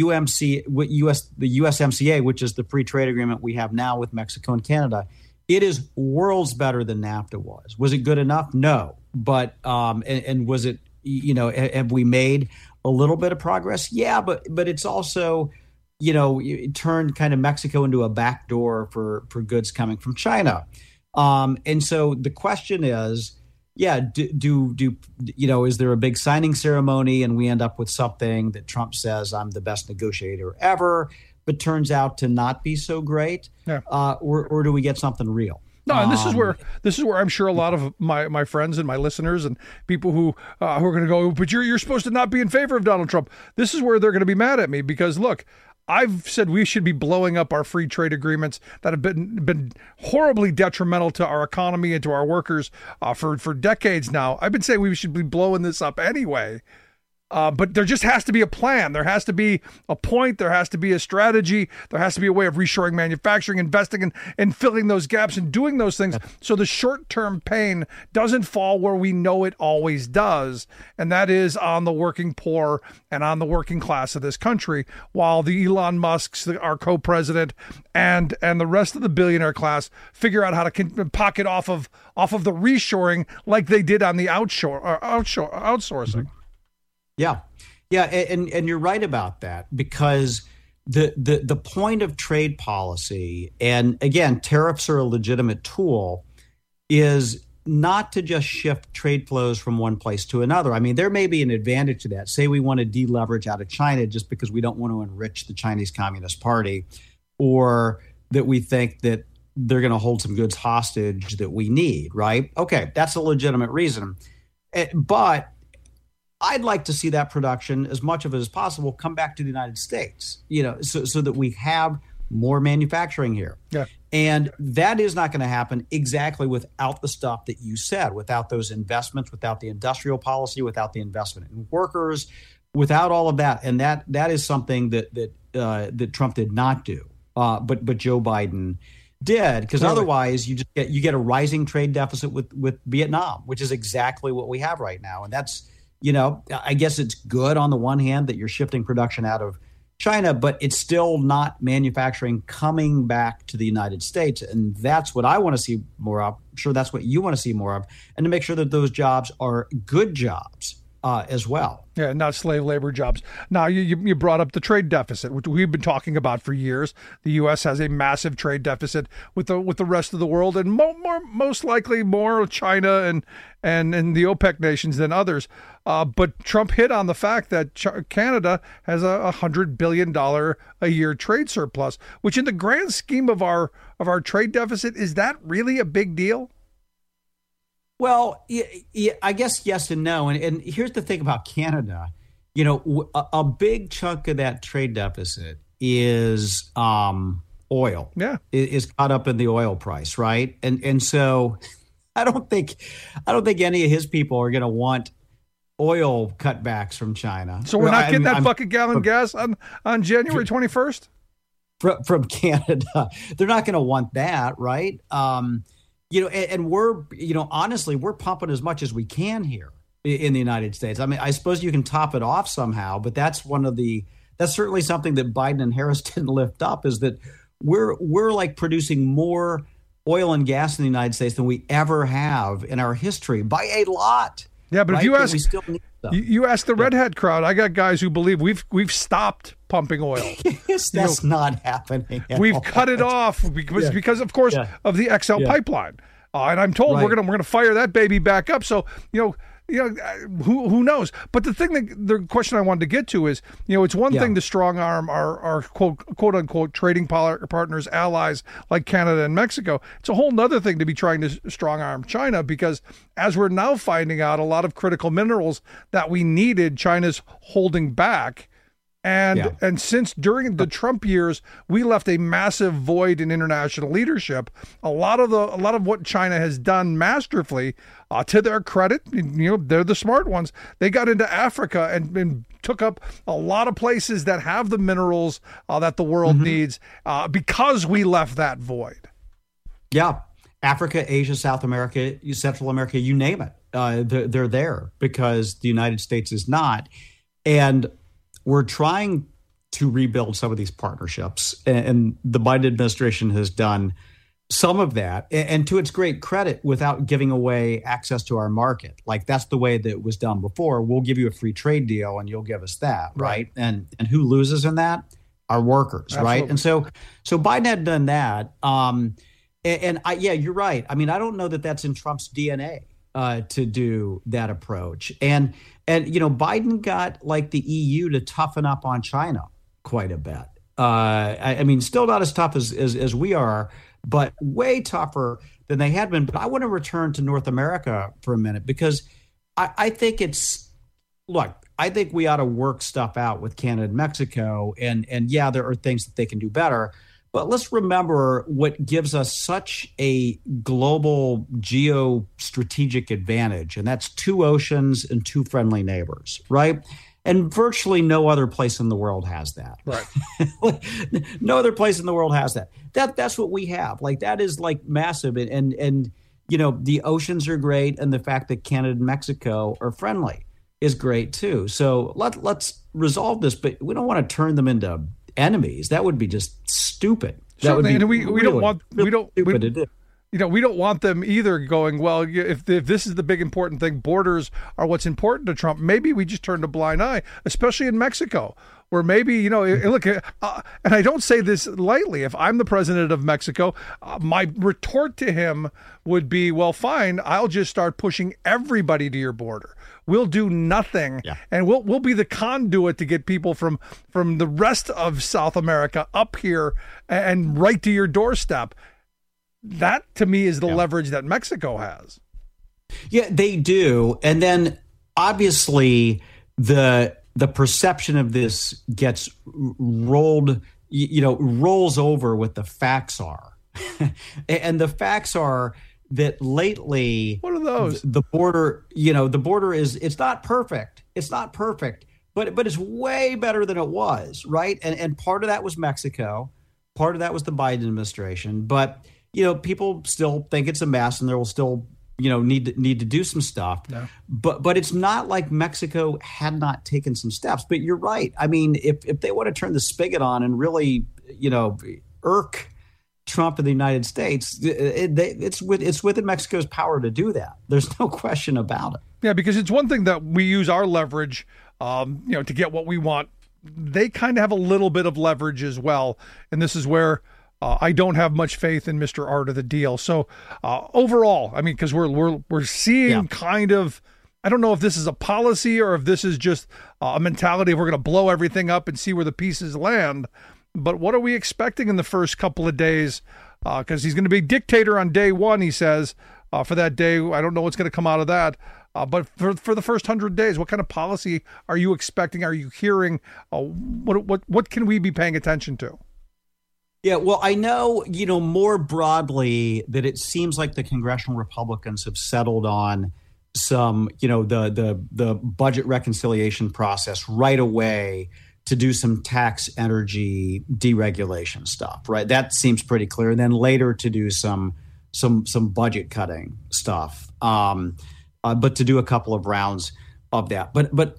USMCA, which is the free trade agreement we have now with Mexico and Canada, it is worlds better than NAFTA was. Was it good enough? No, but and was it, have we made a little bit of progress? Yeah, but it's also, it turned kind of Mexico into a back door for goods coming from China. And so the question is, is there a big signing ceremony and we end up with something that Trump says I'm the best negotiator ever, but turns out to not be so great? Yeah. Or do we get something real? No, and this is where I'm sure a lot of my friends and my listeners and people who are going to go, but you're supposed to not be in favor of Donald Trump. This is where they're going to be mad at me because look, I've said we should be blowing up our free trade agreements that have been horribly detrimental to our economy and to our workers for decades now. I've been saying we should be blowing this up anyway. But there just has to be a plan. There has to be a point. There has to be a strategy. There has to be a way of reshoring manufacturing, investing and filling those gaps and doing those things so the short-term pain doesn't fall where we know it always does, and that is on the working poor and on the working class of this country, while the Elon Musks, our co-president, and the rest of the billionaire class figure out how to pocket off of the reshoring like they did on the outsourcing. Yeah, and you're right about that because the point of trade policy, and again, tariffs are a legitimate tool, is not to just shift trade flows from one place to another. I mean, there may be an advantage to that. Say we want to deleverage out of China just because we don't want to enrich the Chinese Communist Party, or that we think that they're going to hold some goods hostage that we need, right? Okay, that's a legitimate reason. But I'd like to see that production, as much of it as possible, come back to the United States, so that we have more manufacturing here. Yeah. And that is not going to happen exactly without the stuff that you said, without those investments, without the industrial policy, without the investment in workers, without all of that. And that is something that Trump did not do, but Joe Biden did, because otherwise you get a rising trade deficit with Vietnam, which is exactly what we have right now. And that's, I guess it's good on the one hand that you're shifting production out of China, but it's still not manufacturing coming back to the United States. And that's what I want to see more of. I'm sure that's what you want to see more of. And to make sure that those jobs are good jobs as well. Yeah, not slave labor jobs. Now, you brought up the trade deficit, which we've been talking about for years. The U.S. has a massive trade deficit with the rest of the world, and most likely more China and the OPEC nations than others. But Trump hit on the fact that Canada has a $100 billion a year trade surplus, which in the grand scheme of our trade deficit, is that really a big deal? Well, yeah, I guess yes and no. And here's the thing about Canada. A big chunk of that trade deficit is oil. Yeah, is caught up in the oil price, right? And so I don't think any of his people are going to want oil cutbacks from China. So we're not getting that fucking gallon gas on January 21st from Canada. They're not going to want that, right? And we're, honestly, we're pumping as much as we can here in the United States. I mean, I suppose you can top it off somehow, but that's certainly something that Biden and Harris didn't lift up, is that we're like producing more oil and gas in the United States than we ever have in our history by a lot. Yeah, but right? If you ask the redhead crowd, I got guys who believe we've stopped pumping oil. Yes, that's not happening. We've cut it off because of course of the XL pipeline, and I'm told we're gonna fire that baby back up. So who knows? But the question I wanted to get to is, it's one thing to strong arm our quote unquote trading partners, allies like Canada and Mexico. It's a whole nother thing to be trying to strong arm China, because as we're now finding out, a lot of critical minerals that we needed, China's holding back. And since during the Trump years, we left a massive void in international leadership. A lot of what China has done masterfully, to their credit, they're the smart ones. They got into Africa and took up a lot of places that have the minerals that the world needs because we left that void. Yeah. Africa, Asia, South America, Central America, you name it. They're there because the United States is not. And we're trying to rebuild some of these partnerships. And the Biden administration has done some of that, and to its great credit, without giving away access to our market. Like, that's the way that it was done before. We'll give you a free trade deal and you'll give us that, right? And who loses in that? Our workers, Absolutely. right? And so Biden had done that. Yeah, you're right. I mean, I don't know that that's in Trump's DNA to do that approach. And Biden got like the EU to toughen up on China quite a bit. I mean, still not as tough as we are, but way tougher than they had been. But I want to return to North America for a minute because I think I think we ought to work stuff out with Canada and Mexico. And yeah, there are things that they can do better. But let's remember what gives us such a global geostrategic advantage, and that's 2 oceans and 2 friendly neighbors, right? And virtually no other place in the world has that. Right. No other place in the world has that. That's what we have. Like, that is like massive. And the oceans are great, and the fact that Canada and Mexico are friendly is great too. So let's resolve this, but we don't want to turn them into enemies. That would be just stupid. That would be we don't want stupid to do. We don't want them either going, well, if this is the big important thing, borders are what's important to Trump, maybe we just turn a blind eye, especially in Mexico, where maybe, look, and I don't say this lightly, if I'm the president of Mexico, my retort to him would be, well, fine, I'll just start pushing everybody to your border. We'll do nothing, and we'll be the conduit to get people from the rest of South America up here and right to your doorstep. That, to me, is the leverage that Mexico has. Yeah, they do. And then, obviously, the perception of this gets rolls over what the facts are. And the facts are that lately, what are those? The border, the border it's not perfect. It's not perfect, but it's way better than it was, right? And part of that was Mexico. Part of that was the Biden administration. But people still think it's a mess, and there will still, need to do some stuff. Yeah. But it's not like Mexico had not taken some steps. But you're right. I mean, if they want to turn the spigot on and really, irk Trump in the United States, it's within Mexico's power to do that. There's no question about it. Yeah, because it's one thing that we use our leverage, to get what we want. They kind of have a little bit of leverage as well, and this is where I don't have much faith in Mr. Art of the deal. So overall, I mean, because we're seeing kind of, I don't know if this is a policy or if this is just a mentality of we're going to blow everything up and see where the pieces land. But what are we expecting in the first couple of days? Because he's going to be dictator on day one, he says. For that day, I don't know what's going to come out of that. But for the first 100 days, what kind of policy are you expecting? Are you hearing? What can we be paying attention to? Yeah, well, I know, more broadly that it seems like the congressional Republicans have settled on some, the budget reconciliation process right away to do some tax energy deregulation stuff, right? That seems pretty clear. And then later to do some budget cutting stuff, but to do a couple of rounds of that. But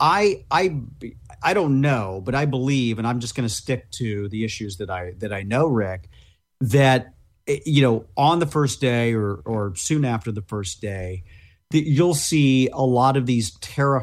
I don't know, but I believe, and I'm just going to stick to the issues that I know, Rick, that on the first day or soon after the first day, you'll see a lot of these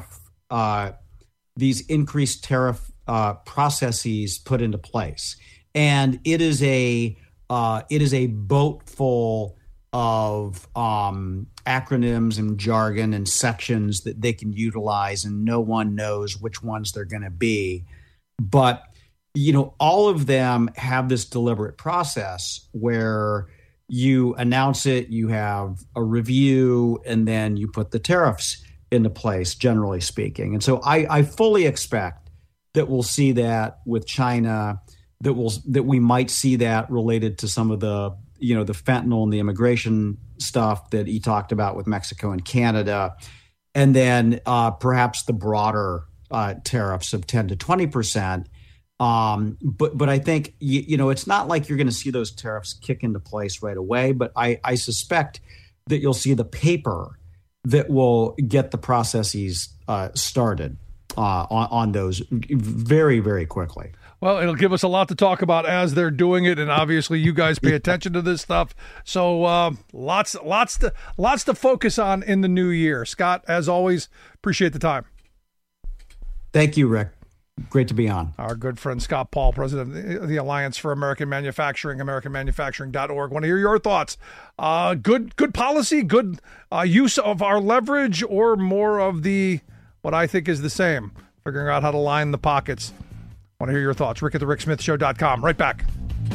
increased tariff processes put into place, and it is a boat full of acronyms and jargon and sections that they can utilize, and no one knows which ones they're going to be. But, all of them have this deliberate process where you announce it, you have a review, and then you put the tariffs into place, generally speaking. And so I fully expect that we'll see that with China, that we might see that related to some of the the fentanyl and the immigration stuff that he talked about with Mexico and Canada, and then perhaps the broader tariffs of 10 to 20%. But I think, it's not like you're going to see those tariffs kick into place right away. But I suspect that you'll see the paper that will get the processes started on those very, very quickly. Well, it'll give us a lot to talk about as they're doing it, and obviously you guys pay attention to this stuff. So lots to focus on in the new year. Scott, as always, appreciate the time. Thank you, Rick. Great to be on. Our good friend Scott Paul, president of the Alliance for American Manufacturing, AmericanManufacturing.org. Want to hear your thoughts. Good policy, good use of our leverage, or more of what I think is the same, figuring out how to line the pockets. Want to hear your thoughts. Rick at thericksmithshow.com. Right back.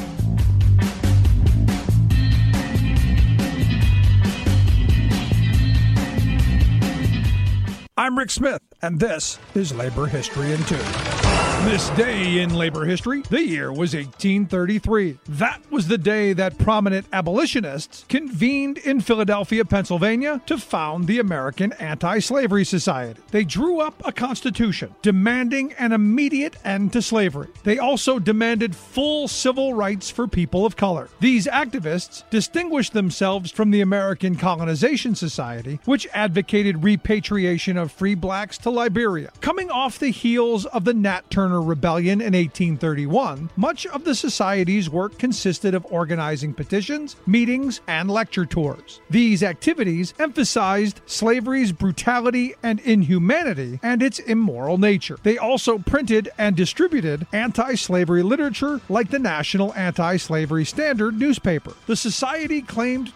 I'm Rick Smith, and this is Labor History in 2. This day in labor history, the year was 1833. That was the day that prominent abolitionists convened in Philadelphia, Pennsylvania, to found the American Anti-Slavery Society. They drew up a constitution demanding an immediate end to slavery. They also demanded full civil rights for people of color. These activists distinguished themselves from the American Colonization Society, which advocated repatriation of free blacks to Liberia. Coming off the heels of the Nat Turner Rebellion in 1831, much of the society's work consisted of organizing petitions, meetings, and lecture tours. These activities emphasized slavery's brutality and inhumanity and its immoral nature. They also printed and distributed anti-slavery literature like the National Anti-Slavery Standard newspaper. The society claimed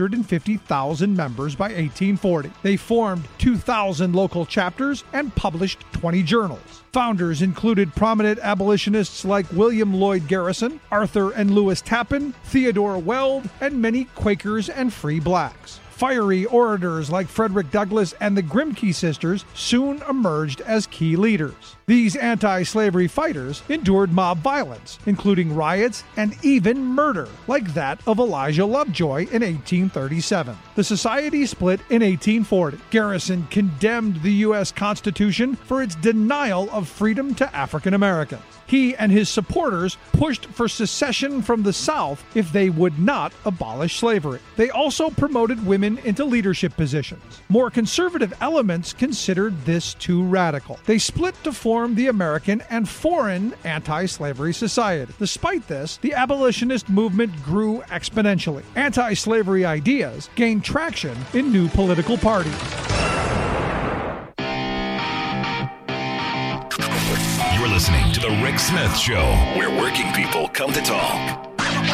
250,000 members by 1840. They formed 2,000 local chapters and published 20 journals. Founders included prominent abolitionists like William Lloyd Garrison, Arthur and Lewis Tappan, Theodore Weld, and many Quakers and free blacks. Fiery orators like Frederick Douglass and the Grimke sisters soon emerged as key leaders. These anti-slavery fighters endured mob violence, including riots and even murder, like that of Elijah Lovejoy in 1837. The society split in 1840. Garrison condemned the U.S. Constitution for its denial of freedom to African Americans. He and his supporters pushed for secession from the South if they would not abolish slavery. They also promoted women into leadership positions. More conservative elements considered this too radical. They split to form the American and Foreign Anti-Slavery Society. Despite this, the abolitionist movement grew exponentially. Anti-slavery ideas gained traction in new political parties. You're listening to The Rick Smith Show, where working people come to talk.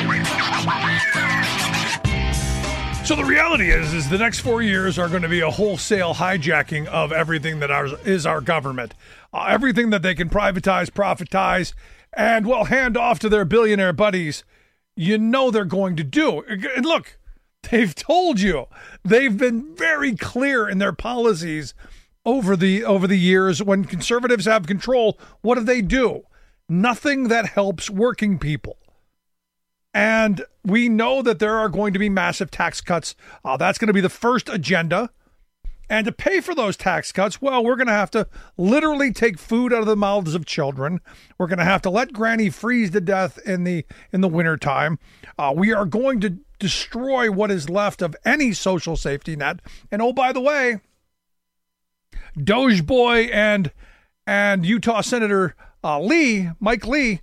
So the reality is the next 4 years are going to be a wholesale hijacking of everything that is our government. Everything that they can privatize, profitize, and, well, hand off to their billionaire buddies, they're going to do. And look, they've told you. They've been very clear in their policies over the years. When conservatives have control, what do? Nothing that helps working people. And we know that there are going to be massive tax cuts. That's going to be the first agenda. And to pay for those tax cuts, well, we're going to have to literally take food out of the mouths of children. We're going to have to let Granny freeze to death in the wintertime. We are going to destroy what is left of any social safety net. And oh, by the way, Doge Boy and Utah Senator Mike Lee,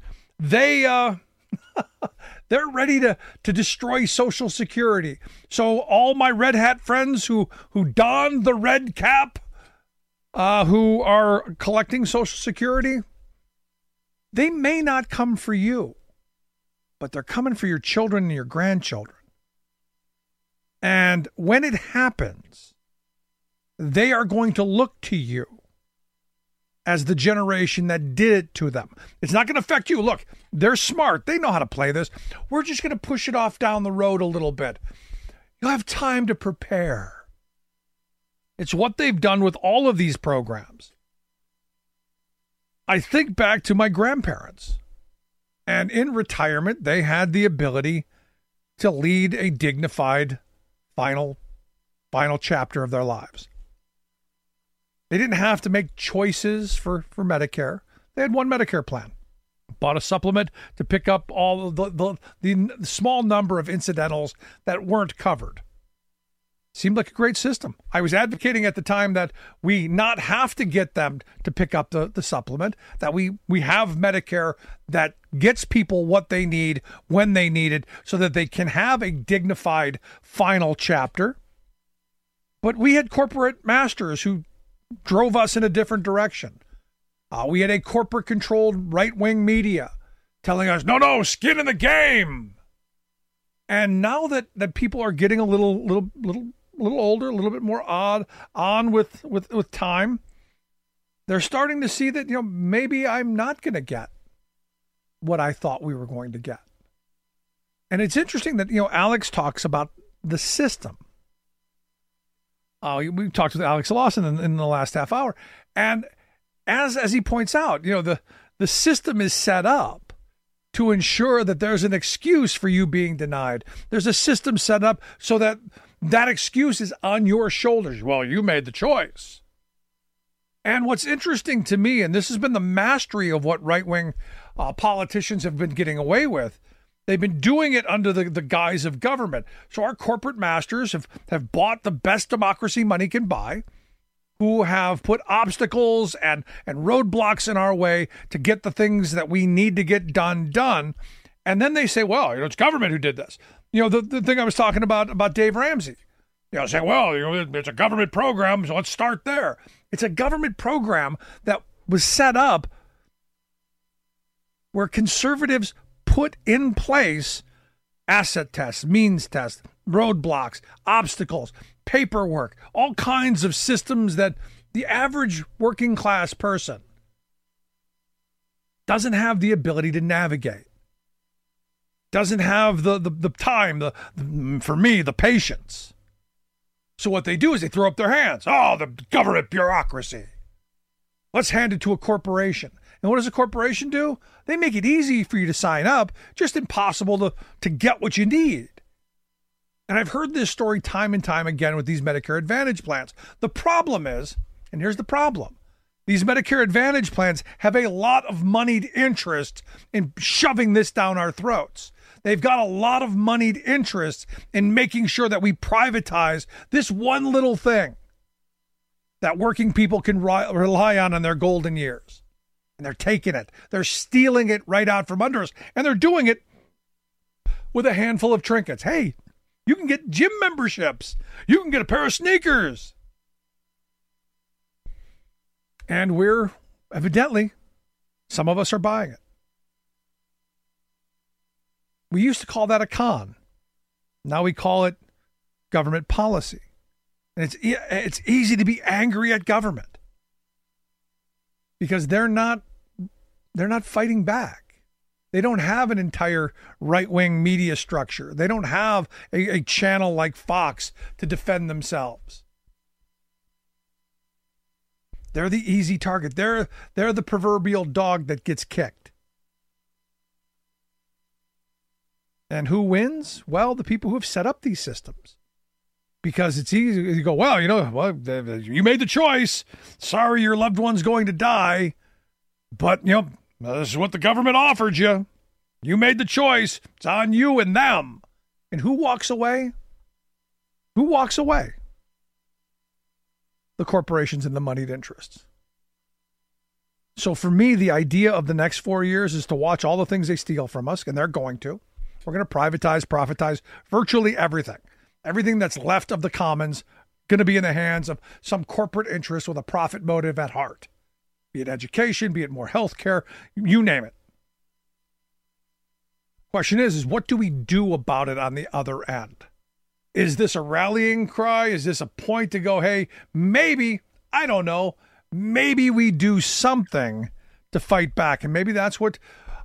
they're ready to destroy Social Security. So all my red hat friends who don the red cap, who are collecting Social Security, they may not come for you, but they're coming for your children and your grandchildren. And when it happens, they are going to look to you as the generation that did it to them. It's not going to affect you. Look, they're smart. They know how to play this. We're just going to push it off down the road a little bit. You'll have time to prepare. It's what they've done with all of these programs. I think back to my grandparents. And in retirement, they had the ability to lead a dignified final chapter of their lives. They didn't have to make choices for Medicare. They had one Medicare plan. Bought a supplement to pick up all the small number of incidentals that weren't covered. Seemed like a great system. I was advocating at the time that we not have to get them to pick up the supplement, that we have Medicare that gets people what they need when they need it so that they can have a dignified final chapter. But we had corporate masters who drove us in a different direction. We had a corporate-controlled right-wing media telling us, no, skin in the game. And now that people are getting a little older, a little bit more on with time, they're starting to see that, maybe I'm not going to get what I thought we were going to get. And it's interesting that, Alex talks about the system. We talked with Alex Lawson in the last half hour. And as he points out, the system is set up to ensure that there's an excuse for you being denied. There's a system set up so that excuse is on your shoulders. Well, you made the choice. And what's interesting to me, and this has been the mastery of what right-wing politicians have been getting away with, they've been doing it under the guise of government. So our corporate masters have bought the best democracy money can buy, who have put obstacles and roadblocks in our way to get the things that we need to get done. And then they say, well, it's government who did this. The thing I was talking about Dave Ramsey. Saying, well, it's a government program, so let's start there. It's a government program that was set up where conservatives put in place asset tests, means tests, roadblocks, obstacles, paperwork, all kinds of systems that the average working class person doesn't have the ability to navigate, doesn't have the time, for me, the patience. So what they do is they throw up their hands. Oh, the government bureaucracy. Let's hand it to a corporation. And what does a corporation do? They make it easy for you to sign up, just impossible to get what you need. And I've heard this story time and time again with these Medicare Advantage plans. The problem is, and here's the problem, these Medicare Advantage plans have a lot of moneyed interest in shoving this down our throats. They've got a lot of moneyed interest in making sure that we privatize this one little thing that working people can rely on in their golden years. And they're taking it. They're stealing it right out from under us. And they're doing it with a handful of trinkets. Hey, you can get gym memberships. You can get a pair of sneakers. And we're, evidently, some of us are buying it. We used to call that a con. Now we call it government policy. And it's easy to be angry at government because they're not fighting back. They don't have an entire right-wing media structure. They don't have a channel like Fox to defend themselves. They're the easy target. They're the proverbial dog that gets kicked. And who wins? Well, the people who have set up these systems. Because it's easy. You go, well, you made the choice. Sorry, your loved one's going to die. But, this is what the government offered you. You made the choice. It's on you and them. And who walks away? Who walks away? The corporations and the moneyed interests. So for me, the idea of the next 4 years is to watch all the things they steal from us, and they're going to. We're going to profitize virtually everything. Everything that's left of the commons going to be in the hands of some corporate interest with a profit motive at heart. Be it education, be it more health care, you name it. Question is what do we do about it on the other end? Is this a rallying cry? Is this a point to go, hey, maybe, I don't know, maybe we do something to fight back. And maybe that's what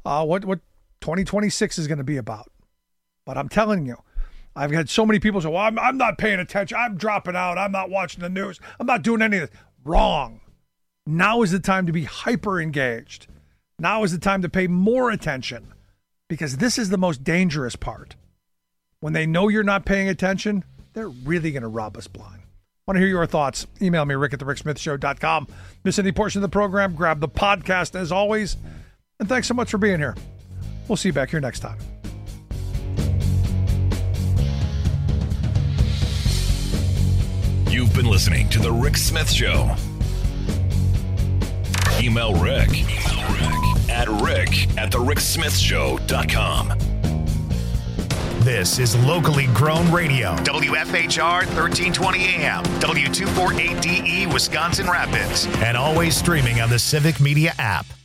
2026 is going to be about. But I'm telling you, I've had so many people say, well, I'm not paying attention. I'm dropping out. I'm not watching the news. I'm not doing any of this. Wrong. Now is the time to be hyper engaged. Now is the time to pay more attention because this is the most dangerous part. When they know you're not paying attention, they're really going to rob us blind. Want to hear your thoughts? Email me, rick@thericksmithshow.com. Miss any portion of the program, grab the podcast as always. And thanks so much for being here. We'll see you back here next time. You've been listening to The Rick Smith Show. Email Rick at rick@thericksmithshow.com. This is locally grown radio. WFHR 1320 AM, W248DE, Wisconsin Rapids. And always streaming on the Civic Media app.